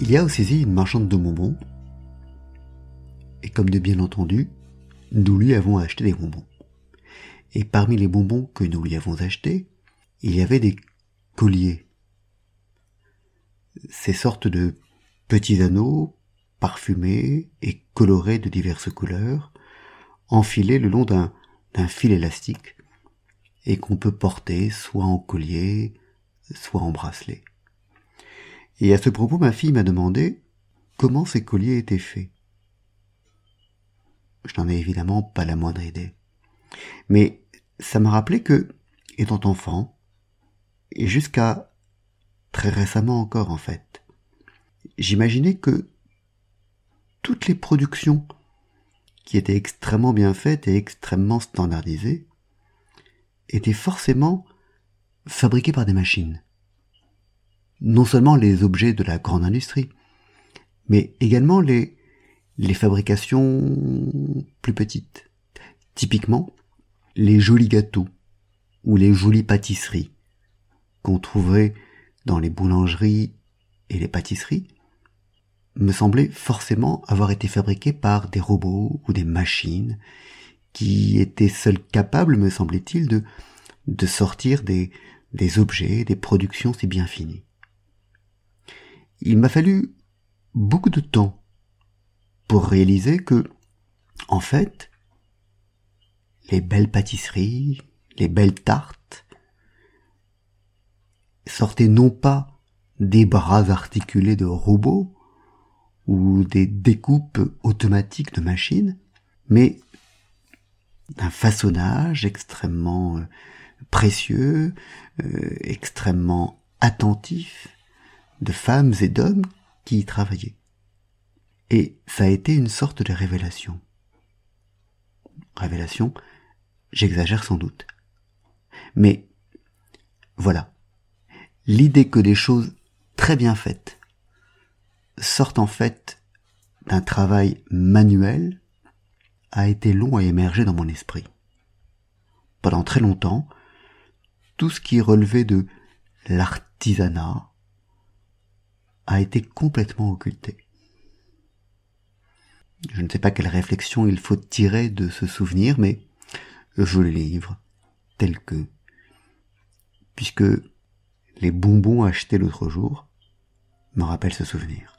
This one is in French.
Il y a au Saisie une marchande de bonbons, et comme de bien entendu, nous lui avons acheté des bonbons. Et parmi les bonbons que nous lui avons achetés, il y avait des colliers. Ces sortes de petits anneaux parfumés et colorés de diverses couleurs, enfilés le long d'un fil élastique, et qu'on peut porter soit en collier, soit en bracelet. Et à ce propos, ma fille m'a demandé comment ces colliers étaient faits. Je n'en ai évidemment pas la moindre idée. Mais ça m'a rappelé que, étant enfant, et jusqu'à très récemment encore en fait, j'imaginais que toutes les productions qui étaient extrêmement bien faites et extrêmement standardisées étaient forcément fabriquées par des machines. Non seulement les objets de la grande industrie, mais également les fabrications plus petites. Typiquement, les jolis gâteaux ou les jolies pâtisseries qu'on trouverait dans les boulangeries et les pâtisseries me semblaient forcément avoir été fabriqués par des robots ou des machines qui étaient seuls capables, me semblait-il, de sortir des objets, des productions si bien finies. Il m'a fallu beaucoup de temps pour réaliser que, en fait, les belles pâtisseries, les belles tartes, sortaient non pas des bras articulés de robots ou des découpes automatiques de machines, mais d'un façonnage extrêmement précieux, extrêmement attentif de femmes et d'hommes qui y travaillaient. Et ça a été une sorte de révélation. Révélation, j'exagère sans doute. Mais voilà, l'idée que des choses très bien faites sortent en fait d'un travail manuel a été long à émerger dans mon esprit. Pendant très longtemps, tout ce qui relevait de l'artisanat a été complètement occulté. Je ne sais pas quelle réflexion il faut tirer de ce souvenir, mais je le livre tel que, puisque les bonbons achetés l'autre jour me rappellent ce souvenir.